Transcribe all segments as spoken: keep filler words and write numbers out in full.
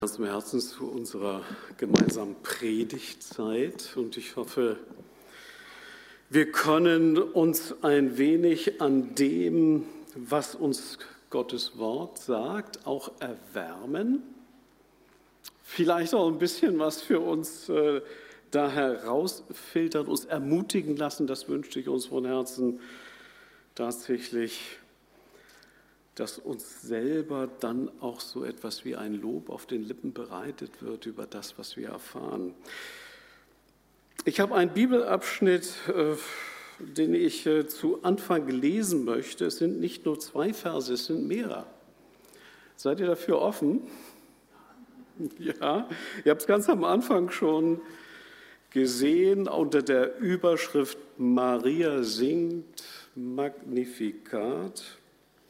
Aus dem Herzen zu unserer gemeinsamen Predigtzeit und ich hoffe, wir können uns ein wenig an dem, was uns Gottes Wort sagt, auch erwärmen. Vielleicht auch ein bisschen was für uns äh, da herausfiltern, uns ermutigen lassen, das wünsche ich uns von Herzen tatsächlich, dass uns selber dann auch so etwas wie ein Lob auf den Lippen bereitet wird über das, was wir erfahren. Ich habe einen Bibelabschnitt, äh, den ich äh, zu Anfang lesen möchte. Es sind nicht nur zwei Verse, es sind mehrere. Seid ihr dafür offen? Ja, ihr habt es ganz am Anfang schon gesehen unter der Überschrift Maria singt Magnificat.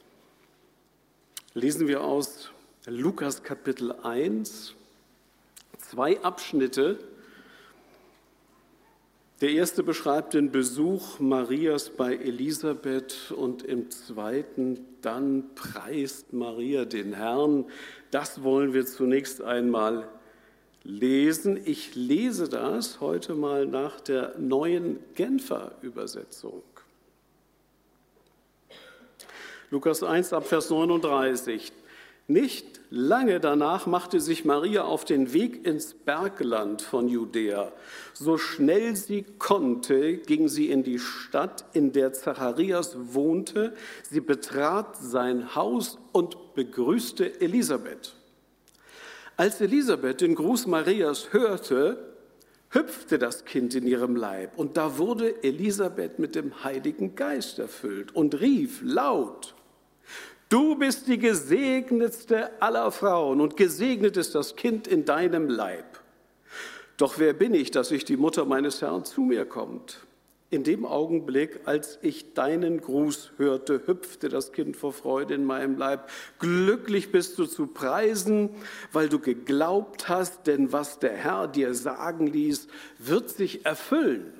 Lesen wir aus Lukas Kapitel eins, zwei Abschnitte. Der erste beschreibt den Besuch Marias bei Elisabeth und im zweiten dann preist Maria den Herrn. Das wollen wir zunächst einmal lesen. Ich lese das heute mal nach der neuen Genfer Übersetzung. Lukas eins ab Vers neununddreißig. Nicht lange danach machte sich Maria auf den Weg ins Bergland von Judäa. So schnell sie konnte, ging sie in die Stadt, in der Zacharias wohnte. Sie betrat sein Haus und begrüßte Elisabeth. Als Elisabeth den Gruß Marias hörte, hüpfte das Kind in ihrem Leib. Und da wurde Elisabeth mit dem Heiligen Geist erfüllt und rief laut: Du bist die gesegnetste aller Frauen und gesegnet ist das Kind in deinem Leib. Doch wer bin ich, dass ich die Mutter meines Herrn zu mir kommt? In dem Augenblick, als ich deinen Gruß hörte, hüpfte das Kind vor Freude in meinem Leib. Glücklich bist du zu preisen, weil du geglaubt hast, denn was der Herr dir sagen ließ, wird sich erfüllen.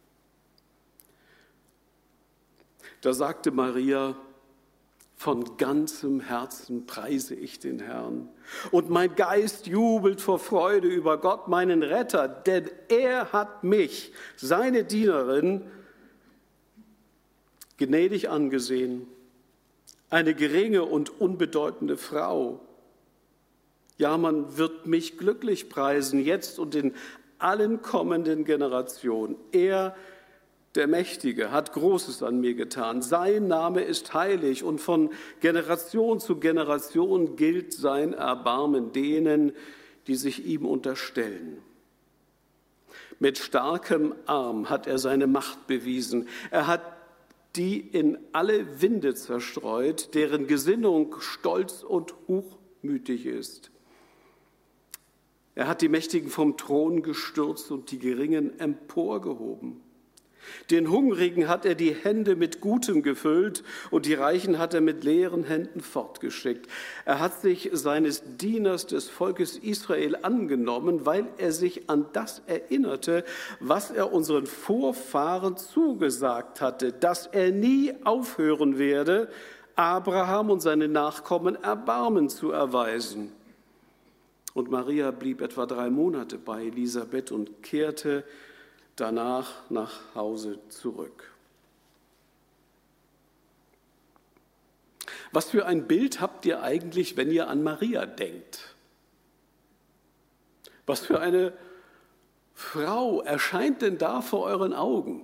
Da sagte Maria: Von ganzem Herzen preise ich den Herrn. Und mein Geist jubelt vor Freude über Gott, meinen Retter, denn er hat mich, seine Dienerin, gnädig angesehen. Eine geringe und unbedeutende Frau. Ja, man wird mich glücklich preisen, jetzt und in allen kommenden Generationen. Er Der Mächtige hat Großes an mir getan. Sein Name ist heilig und von Generation zu Generation gilt sein Erbarmen denen, die sich ihm unterstellen. Mit starkem Arm hat er seine Macht bewiesen. Er hat die in alle Winde zerstreut, deren Gesinnung stolz und hochmütig ist. Er hat die Mächtigen vom Thron gestürzt und die Geringen emporgehoben. Den Hungrigen hat er die Hände mit Gutem gefüllt und die Reichen hat er mit leeren Händen fortgeschickt. Er hat sich seines Dieners des Volkes Israel angenommen, weil er sich an das erinnerte, was er unseren Vorfahren zugesagt hatte, dass er nie aufhören werde, Abraham und seine Nachkommen Erbarmen zu erweisen. Und Maria blieb etwa drei Monate bei Elisabeth und kehrte danach nach Hause zurück. Was für ein Bild habt ihr eigentlich, wenn ihr an Maria denkt? Was für eine Frau erscheint denn da vor euren Augen?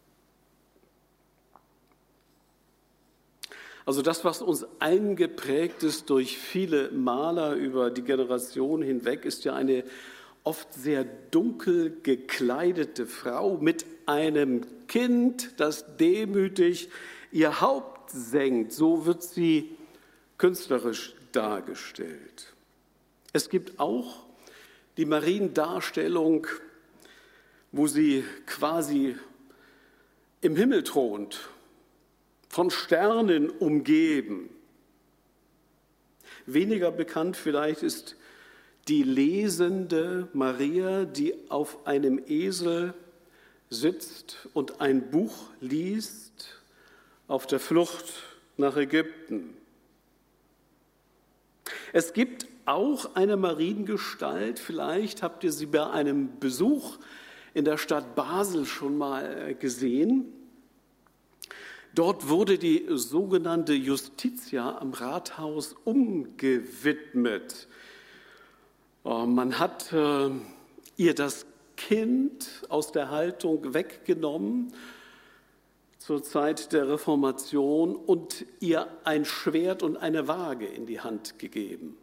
Also das, was uns eingeprägt ist durch viele Maler über die Generation hinweg, ist ja eine oft sehr dunkel gekleidete Frau mit einem Kind, das demütig ihr Haupt senkt. So wird sie künstlerisch dargestellt. Es gibt auch die Mariendarstellung, wo sie quasi im Himmel thront, von Sternen umgeben. Weniger bekannt vielleicht ist die lesende Maria, die auf einem Esel sitzt und ein Buch liest auf der Flucht nach Ägypten. Es gibt auch eine Mariengestalt. Vielleicht habt ihr sie bei einem Besuch in der Stadt Basel schon mal gesehen. Dort wurde die sogenannte Justitia am Rathaus umgewidmet. Man hat ihr das Kind aus der Haltung weggenommen zur Zeit der Reformation und ihr ein Schwert und eine Waage in die Hand gegeben.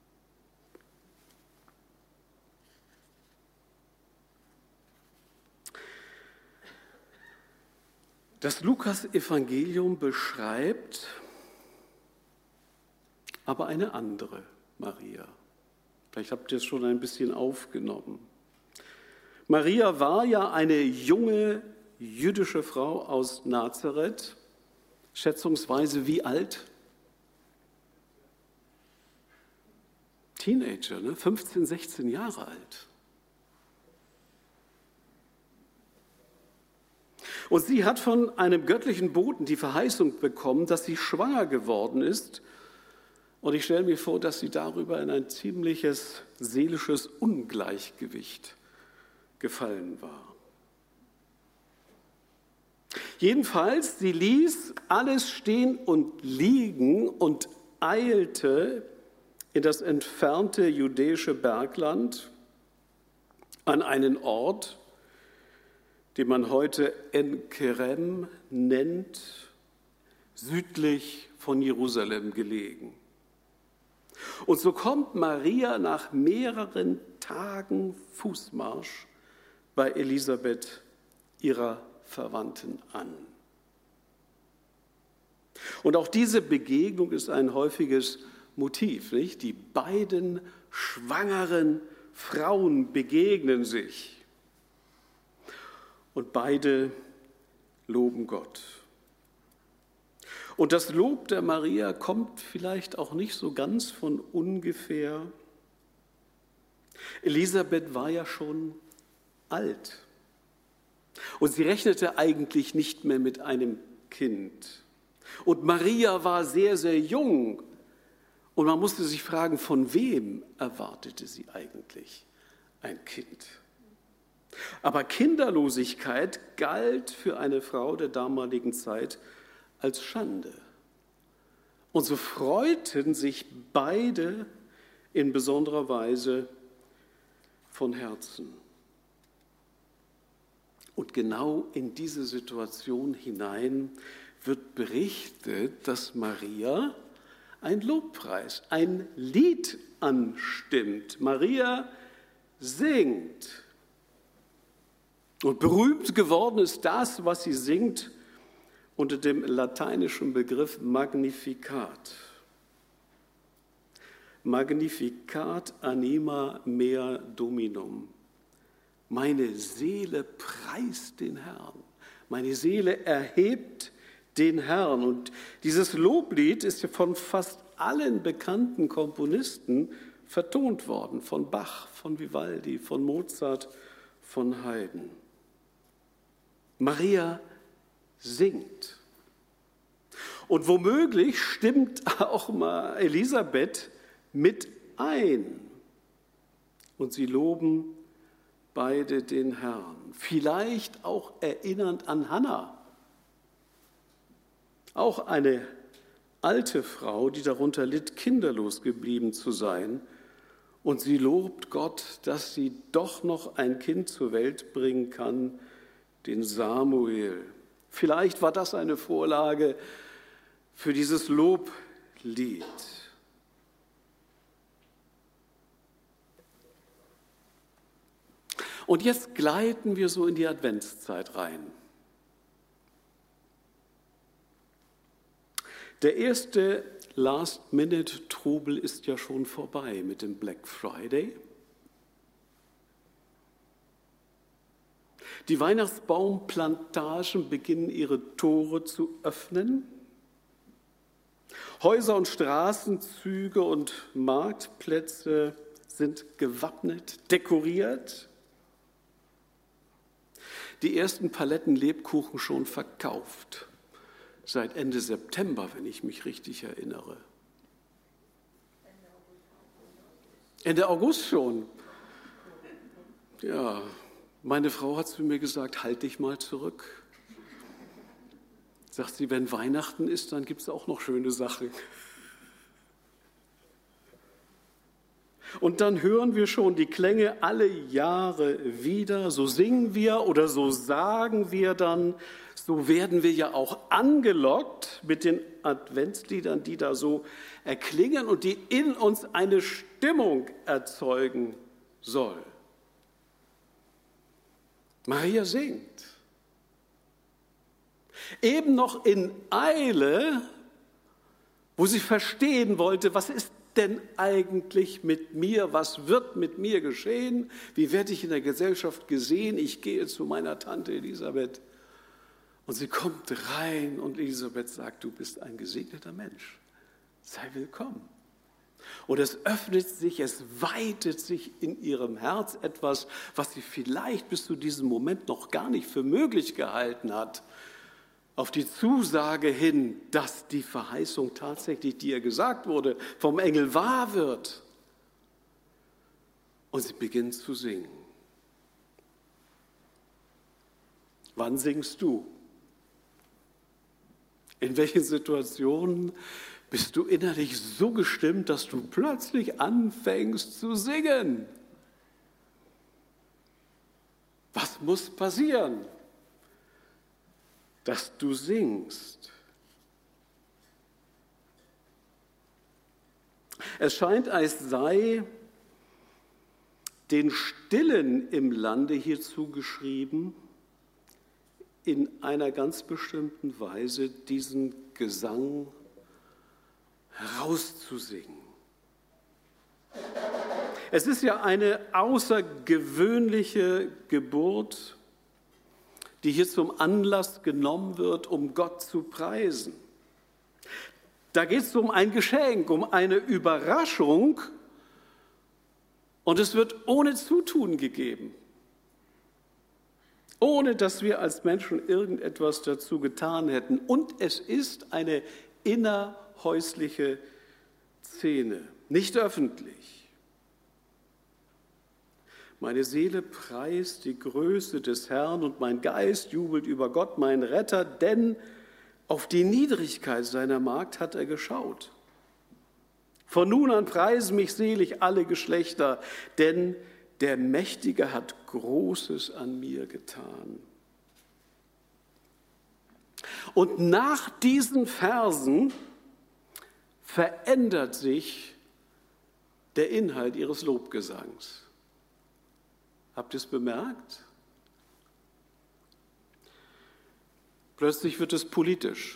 Das Lukas-Evangelium beschreibt aber eine andere Maria. Vielleicht habt ihr es schon ein bisschen aufgenommen. Maria war ja eine junge jüdische Frau aus Nazareth, schätzungsweise wie alt? Teenager, ne? fünfzehn, sechzehn Jahre alt. Und sie hat von einem göttlichen Boten die Verheißung bekommen, dass sie schwanger geworden ist. Und ich stelle mir vor, dass sie darüber in ein ziemliches seelisches Ungleichgewicht gefallen war. Jedenfalls, sie ließ alles stehen und liegen und eilte in das entfernte judäische Bergland an einen Ort, den man heute En-Kerem nennt, südlich von Jerusalem gelegen. Und so kommt Maria nach mehreren Tagen Fußmarsch bei Elisabeth, ihrer Verwandten, an. Und auch diese Begegnung ist ein häufiges Motiv, nicht? Die beiden schwangeren Frauen begegnen sich. Und beide loben Gott. Und das Lob der Maria kommt vielleicht auch nicht so ganz von ungefähr. Elisabeth war ja schon alt. Und sie rechnete eigentlich nicht mehr mit einem Kind. Und Maria war sehr, sehr jung. Und man musste sich fragen, von wem erwartete sie eigentlich ein Kind? Aber Kinderlosigkeit galt für eine Frau der damaligen Zeit als Schande. Und so freuten sich beide in besonderer Weise von Herzen. Und genau in diese Situation hinein wird berichtet, dass Maria ein Lobpreis, ein Lied anstimmt. Maria singt. Und berühmt geworden ist das, was sie singt, unter dem lateinischen Begriff Magnificat. Magnificat anima mea Dominum. Meine Seele preist den Herrn. Meine Seele erhebt den Herrn. Und dieses Loblied ist ja von fast allen bekannten Komponisten vertont worden. Von Bach, von Vivaldi, von Mozart, von Haydn. Maria singt. Und womöglich stimmt auch mal Elisabeth mit ein. Und sie loben beide den Herrn. Vielleicht auch erinnernd an Hannah. Auch eine alte Frau, die darunter litt, kinderlos geblieben zu sein. Und sie lobt Gott, dass sie doch noch ein Kind zur Welt bringen kann, den Samuel. Vielleicht war das eine Vorlage für dieses Loblied. Und jetzt gleiten wir so in die Adventszeit rein. Der erste Last-Minute-Trubel ist ja schon vorbei mit dem Black Friday. Die Weihnachtsbaumplantagen beginnen ihre Tore zu öffnen. Häuser und Straßenzüge und Marktplätze sind gewappnet, dekoriert. Die ersten Paletten Lebkuchen schon verkauft. Seit Ende September, wenn ich mich richtig erinnere. Ende August schon. Ja, meine Frau hat zu mir gesagt, halt dich mal zurück. Sagt sie, wenn Weihnachten ist, dann gibt es auch noch schöne Sachen. Und dann hören wir schon die Klänge alle Jahre wieder, so singen wir oder so sagen wir dann, so werden wir ja auch angelockt mit den Adventsliedern, die da so erklingen und die in uns eine Stimmung erzeugen soll. Maria singt. Eben noch in Eile, wo sie verstehen wollte, was ist denn eigentlich mit mir? Was wird mit mir geschehen? Wie werde ich in der Gesellschaft gesehen? Ich gehe zu meiner Tante Elisabeth. Und sie kommt rein und Elisabeth sagt, du bist ein gesegneter Mensch. Sei willkommen. Und es öffnet sich, es weitet sich in ihrem Herz etwas, was sie vielleicht bis zu diesem Moment noch gar nicht für möglich gehalten hat. Auf die Zusage hin, dass die Verheißung tatsächlich, die ihr gesagt wurde, vom Engel wahr wird. Und sie beginnt zu singen. Wann singst du? In welchen Situationen bist du innerlich so gestimmt, dass du plötzlich anfängst zu singen? Was muss passieren, dass du singst? Es scheint, als sei den Stillen im Lande hier zugeschrieben, in einer ganz bestimmten Weise diesen Gesang herauszusingen. Es ist ja eine außergewöhnliche Geburt, die hier zum Anlass genommen wird, um Gott zu preisen. Da geht es um ein Geschenk, um eine Überraschung und es wird ohne Zutun gegeben, ohne dass wir als Menschen irgendetwas dazu getan hätten. Und es ist eine innerhäusliche Szene, nicht öffentlich. Meine Seele preist die Größe des Herrn und mein Geist jubelt über Gott, mein Retter, denn auf die Niedrigkeit seiner Magd hat er geschaut. Von nun an preisen mich selig alle Geschlechter, denn der Mächtige hat Großes an mir getan. Und nach diesen Versen verändert sich der Inhalt ihres Lobgesangs. Habt ihr es bemerkt? Plötzlich wird es politisch,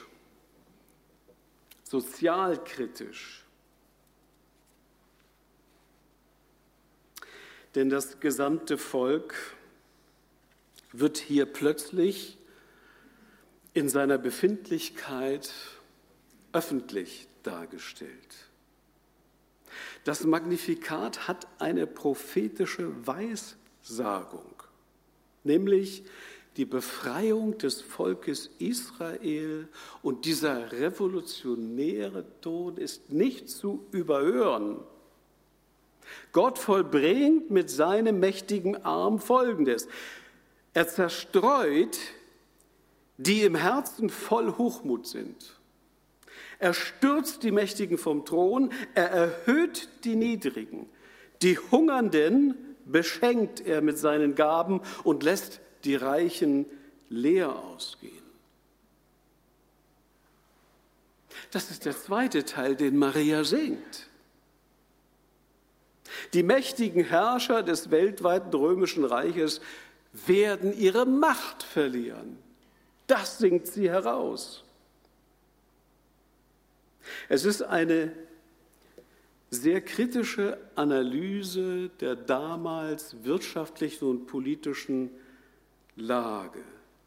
sozialkritisch. Denn das gesamte Volk wird hier plötzlich in seiner Befindlichkeit öffentlich dargestellt. Das Magnificat hat eine prophetische Weissagung, nämlich die Befreiung des Volkes Israel, und dieser revolutionäre Ton ist nicht zu überhören. Gott vollbringt mit seinem mächtigen Arm Folgendes. Er zerstreut, die im Herzen voll Hochmut sind. Er stürzt die Mächtigen vom Thron, er erhöht die Niedrigen. Die Hungernden beschenkt er mit seinen Gaben und lässt die Reichen leer ausgehen. Das ist der zweite Teil, den Maria singt. Die mächtigen Herrscher des weltweiten römischen Reiches werden ihre Macht verlieren. Das singt sie heraus. Es ist eine sehr kritische Analyse der damals wirtschaftlichen und politischen Lage.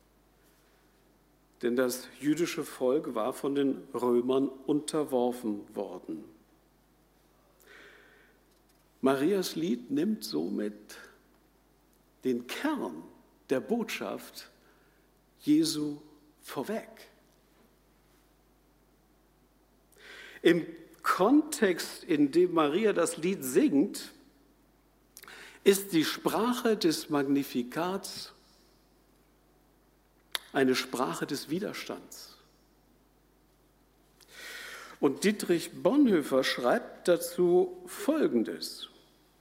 Denn das jüdische Volk war von den Römern unterworfen worden. Marias Lied nimmt somit den Kern der Botschaft Jesu vorweg. Im Kontext, in dem Maria das Lied singt, ist die Sprache des Magnifikats eine Sprache des Widerstands. Und Dietrich Bonhoeffer schreibt dazu Folgendes: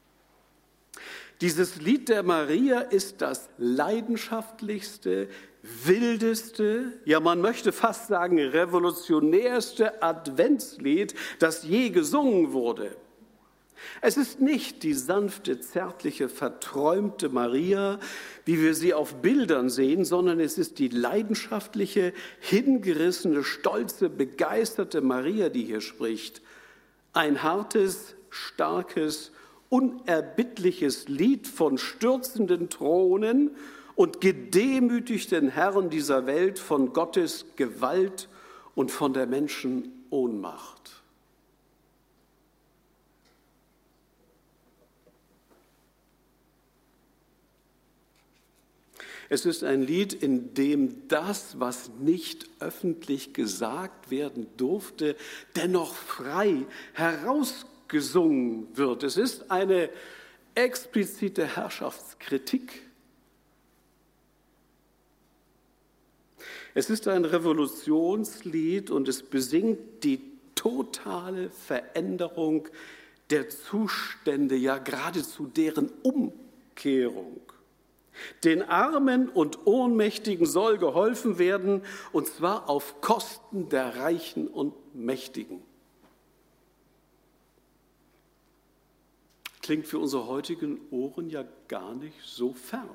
Dieses Lied der Maria ist das leidenschaftlichste, wildeste, ja man möchte fast sagen revolutionärste Adventslied, das je gesungen wurde. Es ist nicht die sanfte, zärtliche, verträumte Maria, wie wir sie auf Bildern sehen, sondern es ist die leidenschaftliche, hingerissene, stolze, begeisterte Maria, die hier spricht. Ein hartes, starkes, unerbittliches Lied von stürzenden Thronen und gedemütigten Herren dieser Welt, von Gottes Gewalt und von der Menschen Ohnmacht. Es ist ein Lied, in dem das, was nicht öffentlich gesagt werden durfte, dennoch frei herausgesungen wird. Es ist eine explizite Herrschaftskritik. Es ist ein Revolutionslied und es besingt die totale Veränderung der Zustände, ja geradezu deren Umkehrung. Den Armen und Ohnmächtigen soll geholfen werden, und zwar auf Kosten der Reichen und Mächtigen. Klingt für unsere heutigen Ohren ja gar nicht so fern.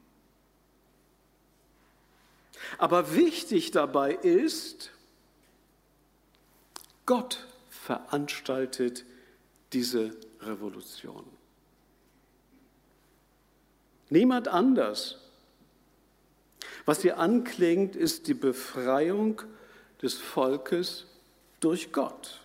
Aber wichtig dabei ist, Gott veranstaltet diese Revolution. Niemand anders. Was hier anklingt, ist die Befreiung des Volkes durch Gott.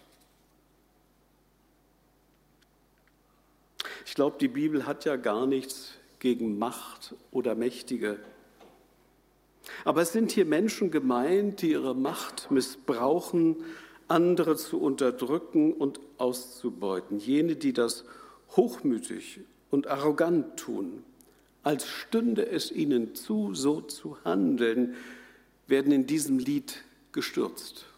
Ich glaube, die Bibel hat ja gar nichts gegen Macht oder Mächtige. Aber es sind hier Menschen gemeint, die ihre Macht missbrauchen, andere zu unterdrücken und auszubeuten. Jene, die das hochmütig und arrogant tun. Als stünde es ihnen zu, so zu handeln, werden in diesem Lied gestürzt.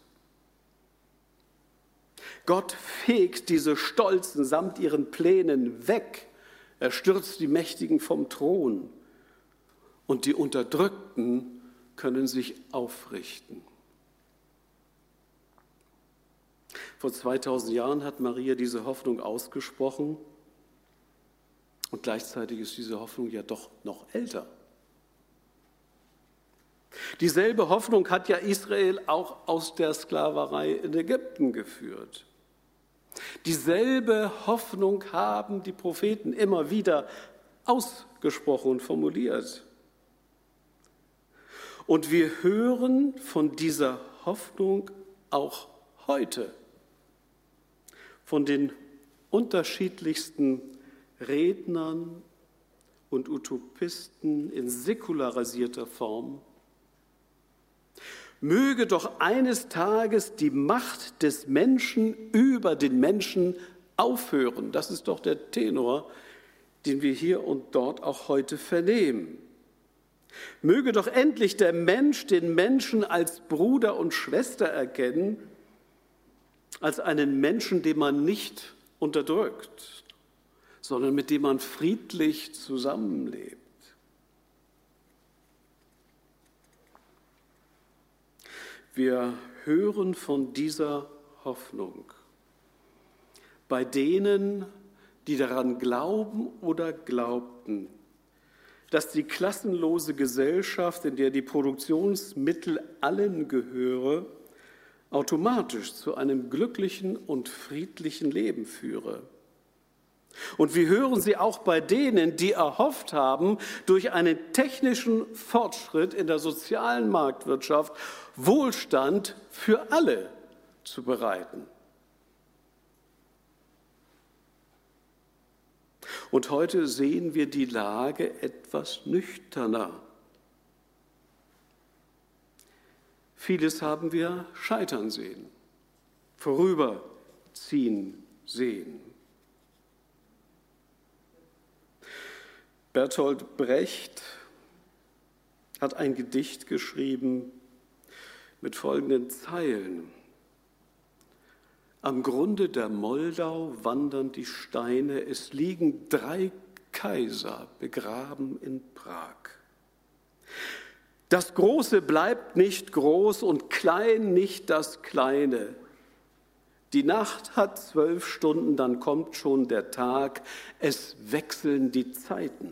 Gott fegt diese Stolzen samt ihren Plänen weg. Er stürzt die Mächtigen vom Thron. Und die Unterdrückten können sich aufrichten. Vor zweitausend Jahren hat Maria diese Hoffnung ausgesprochen. Und gleichzeitig ist diese Hoffnung ja doch noch älter. Dieselbe Hoffnung hat ja Israel auch aus der Sklaverei in Ägypten geführt. Dieselbe Hoffnung haben die Propheten immer wieder ausgesprochen und formuliert. Und wir hören von dieser Hoffnung auch heute, von den unterschiedlichsten Rednern und Utopisten in säkularisierter Form. Möge doch eines Tages die Macht des Menschen über den Menschen aufhören. Das ist doch der Tenor, den wir hier und dort auch heute vernehmen. Möge doch endlich der Mensch den Menschen als Bruder und Schwester erkennen, als einen Menschen, den man nicht unterdrückt, sondern mit dem man friedlich zusammenlebt. Wir hören von dieser Hoffnung bei denen, die daran glauben oder glaubten, dass die klassenlose Gesellschaft, in der die Produktionsmittel allen gehöre, automatisch zu einem glücklichen und friedlichen Leben führe. Und wir hören sie auch bei denen, die erhofft haben, durch einen technischen Fortschritt in der sozialen Marktwirtschaft Wohlstand für alle zu bereiten. Und heute sehen wir die Lage etwas nüchterner. Vieles haben wir scheitern sehen, vorüberziehen sehen. Bertolt Brecht hat ein Gedicht geschrieben mit folgenden Zeilen. Am Grunde der Moldau wandern die Steine, es liegen drei Kaiser begraben in Prag. Das Große bleibt nicht groß und klein nicht das Kleine. Die Nacht hat zwölf Stunden, dann kommt schon der Tag, es wechseln die Zeiten.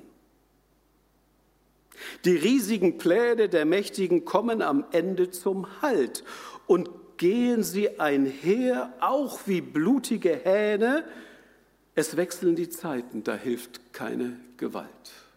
Die riesigen Pläne der Mächtigen kommen am Ende zum Halt und gehen sie einher, auch wie blutige Hähne. Es wechseln die Zeiten, da hilft keine Gewalt.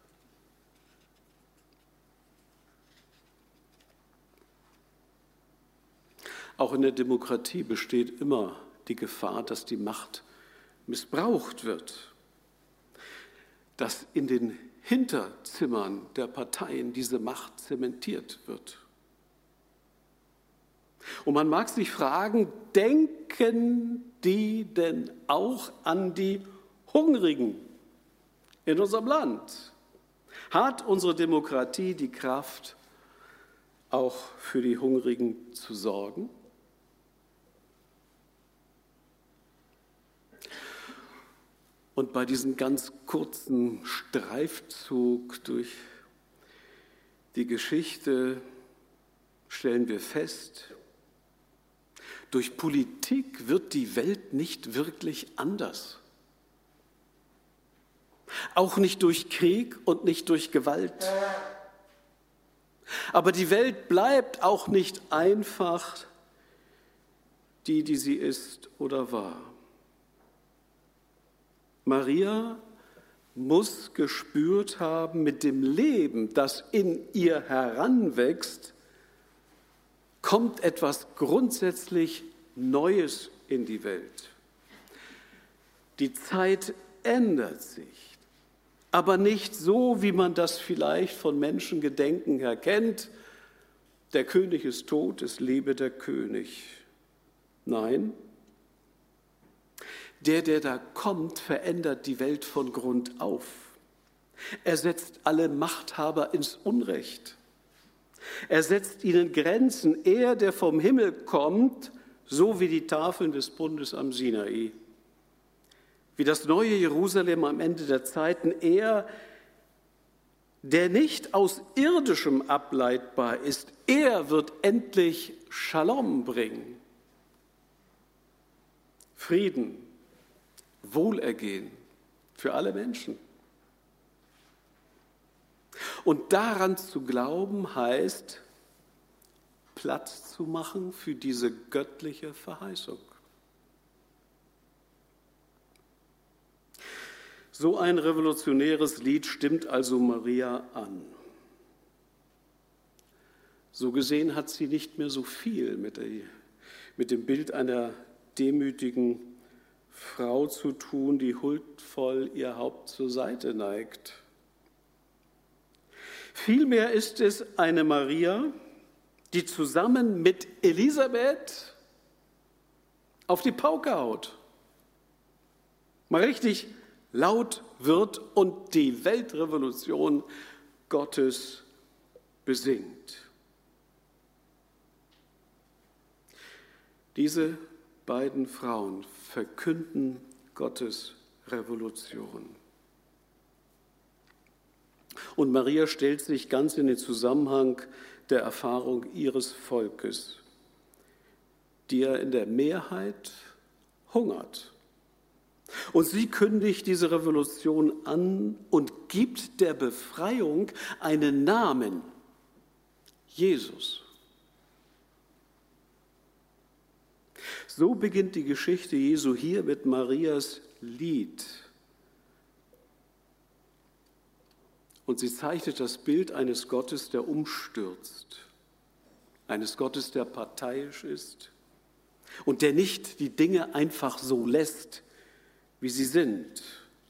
Auch in der Demokratie besteht immer die Gefahr, dass die Macht missbraucht wird, dass in den Hinterzimmern der Parteien diese Macht zementiert wird. Und man mag sich fragen, denken die denn auch an die Hungrigen in unserem Land? Hat unsere Demokratie die Kraft, auch für die Hungrigen zu sorgen? Und bei diesem ganz kurzen Streifzug durch die Geschichte stellen wir fest, durch Politik wird die Welt nicht wirklich anders. Auch nicht durch Krieg und nicht durch Gewalt. Aber die Welt bleibt auch nicht einfach die, die sie ist oder war. Maria muss gespürt haben, mit dem Leben, das in ihr heranwächst, kommt etwas grundsätzlich Neues in die Welt. Die Zeit ändert sich, aber nicht so, wie man das vielleicht von Menschengedenken her kennt. Der König ist tot, es lebe der König. Nein, der, der da kommt, verändert die Welt von Grund auf. Er setzt alle Machthaber ins Unrecht. Er setzt ihnen Grenzen. Er, der vom Himmel kommt, so wie die Tafeln des Bundes am Sinai. Wie das neue Jerusalem am Ende der Zeiten. Er, der nicht aus Irdischem ableitbar ist. Er wird endlich Shalom bringen. Frieden. Wohlergehen für alle Menschen. Und daran zu glauben, heißt, Platz zu machen für diese göttliche Verheißung. So ein revolutionäres Lied stimmt also Maria an. So gesehen hat sie nicht mehr so viel mit, der, mit dem Bild einer demütigen Frau zu tun, die huldvoll ihr Haupt zur Seite neigt. Vielmehr ist es eine Maria, die zusammen mit Elisabeth auf die Pauke haut, mal richtig laut wird und die Weltrevolution Gottes besingt. Diese beiden Frauen verkünden Gottes Revolution. Und Maria stellt sich ganz in den Zusammenhang der Erfahrung ihres Volkes, die ja in der Mehrheit hungert. Und sie kündigt diese Revolution an und gibt der Befreiung einen Namen: Jesus. So beginnt die Geschichte Jesu hier mit Marias Lied. Und sie zeichnet das Bild eines Gottes, der umstürzt, eines Gottes, der parteiisch ist und der nicht die Dinge einfach so lässt, wie sie sind.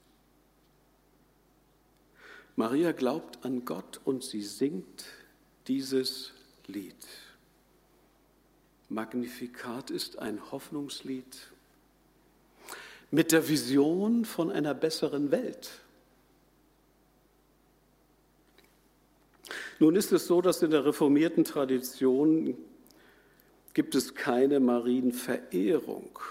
Maria glaubt an Gott und sie singt dieses Lied. Magnificat ist ein Hoffnungslied mit der Vision von einer besseren Welt. Nun ist es so, dass in der reformierten Tradition gibt es keine Marienverehrung.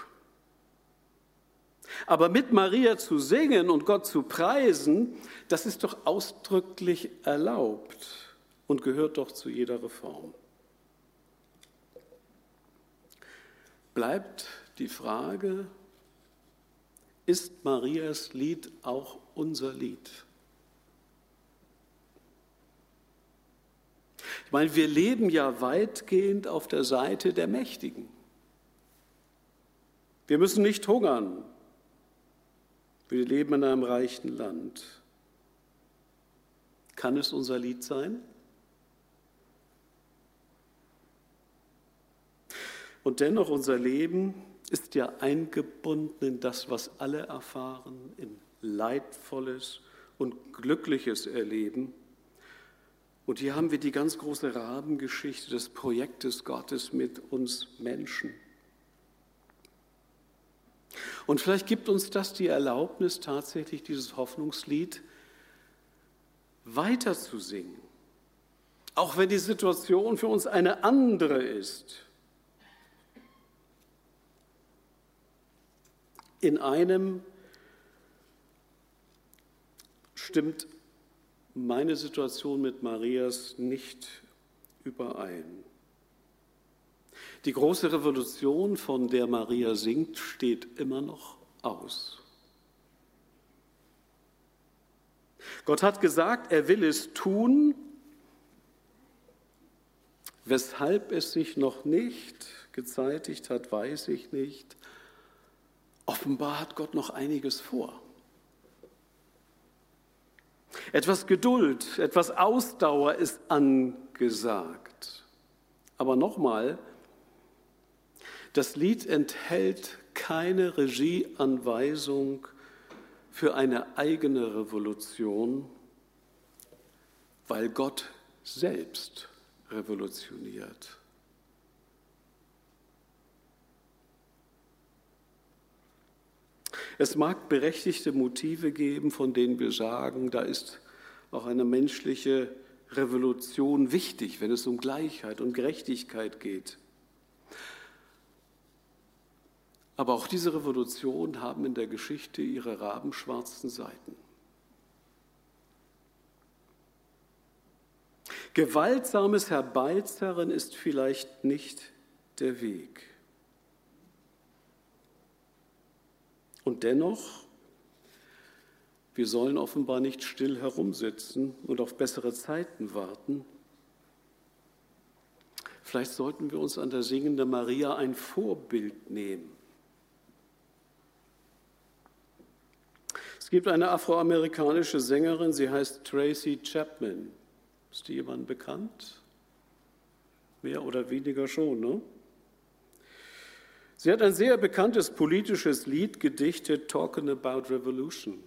Aber mit Maria zu singen und Gott zu preisen, das ist doch ausdrücklich erlaubt und gehört doch zu jeder Reform. Bleibt die Frage, ist Marias Lied auch unser Lied? Ich meine, wir leben ja weitgehend auf der Seite der Mächtigen. Wir müssen nicht hungern. Wir leben in einem reichen Land. Kann es unser Lied sein? Und dennoch, unser Leben ist ja eingebunden in das, was alle erfahren, in leidvolles und glückliches Erleben. Und hier haben wir die ganz große Rahmengeschichte des Projektes Gottes mit uns Menschen. Und vielleicht gibt uns das die Erlaubnis, tatsächlich dieses Hoffnungslied weiter zu singen. Auch wenn die Situation für uns eine andere ist. In einem stimmt meine Situation mit Marias nicht überein. Die große Revolution, von der Maria singt, steht immer noch aus. Gott hat gesagt, er will es tun, weshalb es sich noch nicht gezeitigt hat, weiß ich nicht. Offenbar hat Gott noch einiges vor. Etwas Geduld, etwas Ausdauer ist angesagt. Aber nochmal, das Lied enthält keine Regieanweisung für eine eigene Revolution, weil Gott selbst revolutioniert. Es mag berechtigte Motive geben, von denen wir sagen, da ist auch eine menschliche Revolution wichtig, wenn es um Gleichheit und Gerechtigkeit geht. Aber auch diese Revolutionen haben in der Geschichte ihre rabenschwarzen Seiten. Gewaltsames Herbeizerren ist vielleicht nicht der Weg. Und dennoch, wir sollen offenbar nicht still herumsitzen und auf bessere Zeiten warten. Vielleicht sollten wir uns an der singenden Maria ein Vorbild nehmen. Es gibt eine afroamerikanische Sängerin, sie heißt Tracy Chapman. Ist die jemandem bekannt? Mehr oder weniger schon, ne? Sie hat ein sehr bekanntes politisches Lied gedichtet, Talking About Revolution.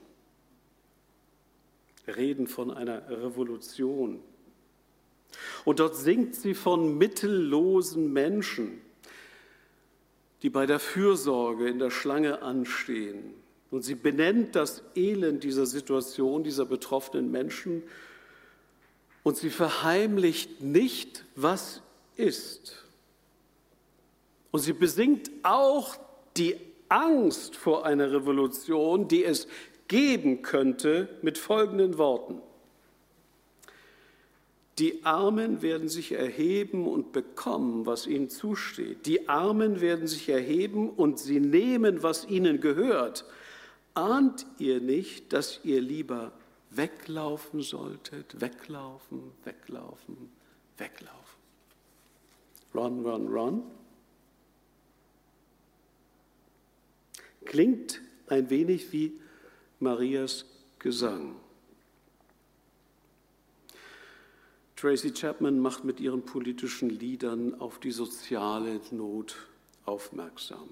Reden von einer Revolution. Und dort singt sie von mittellosen Menschen, die bei der Fürsorge in der Schlange anstehen. Und sie benennt das Elend dieser Situation, dieser betroffenen Menschen. Und sie verheimlicht nicht, was ist. Und sie besingt auch die Angst vor einer Revolution, die es geben könnte, mit folgenden Worten. Die Armen werden sich erheben und bekommen, was ihnen zusteht. Die Armen werden sich erheben und sie nehmen, was ihnen gehört. Ahnt ihr nicht, dass ihr lieber weglaufen solltet? Weglaufen, weglaufen, weglaufen. Run, run, run. Klingt ein wenig wie Marias Gesang. Tracy Chapman macht mit ihren politischen Liedern auf die soziale Not aufmerksam.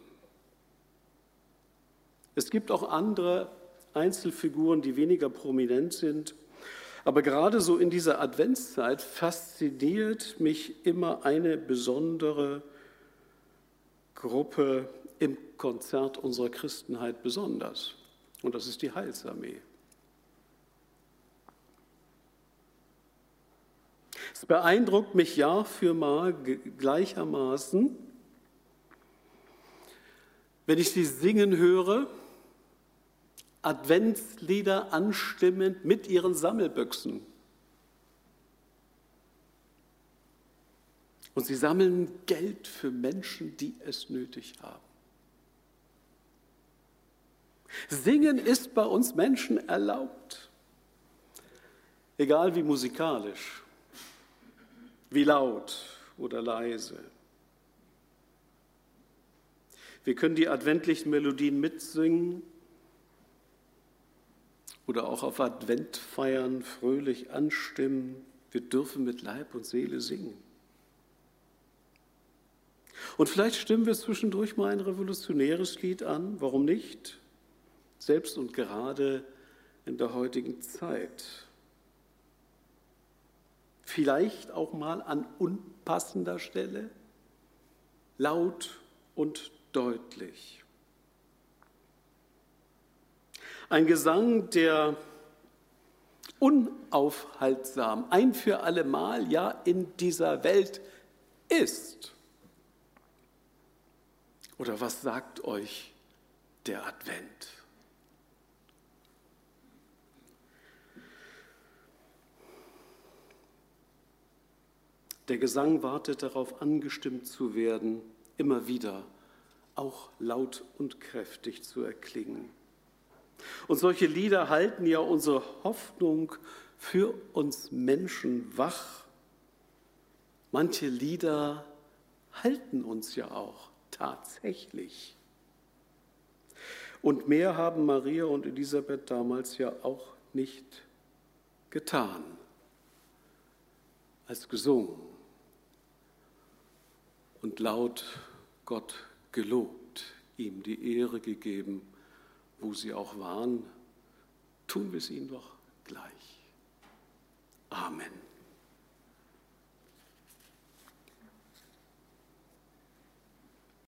Es gibt auch andere Einzelfiguren, die weniger prominent sind, aber gerade so in dieser Adventszeit fasziniert mich immer eine besondere Gruppe im Konzert unserer Christenheit besonders. Und das ist die Heilsarmee. Es beeindruckt mich Jahr für Mal gleichermaßen, wenn ich sie singen höre, Adventslieder anstimmend mit ihren Sammelbüchsen. Und sie sammeln Geld für Menschen, die es nötig haben. Singen ist bei uns Menschen erlaubt, egal wie musikalisch, wie laut oder leise. Wir können die adventlichen Melodien mitsingen oder auch auf Adventfeiern fröhlich anstimmen. Wir dürfen mit Leib und Seele singen. Und vielleicht stimmen wir zwischendurch mal ein revolutionäres Lied an, warum nicht? Selbst und gerade in der heutigen Zeit. Vielleicht auch mal an unpassender Stelle, laut und deutlich. Ein Gesang, der unaufhaltsam ein für allemal ja in dieser Welt ist. Oder was sagt euch der Advent? Der Gesang wartet darauf, angestimmt zu werden, immer wieder auch laut und kräftig zu erklingen. Und solche Lieder halten ja unsere Hoffnung für uns Menschen wach. Manche Lieder halten uns ja auch tatsächlich. Und mehr haben Maria und Elisabeth damals ja auch nicht getan, als gesungen und laut Gott gelobt, ihm die Ehre gegeben, wo sie auch waren, tun wir es ihnen doch gleich. Amen.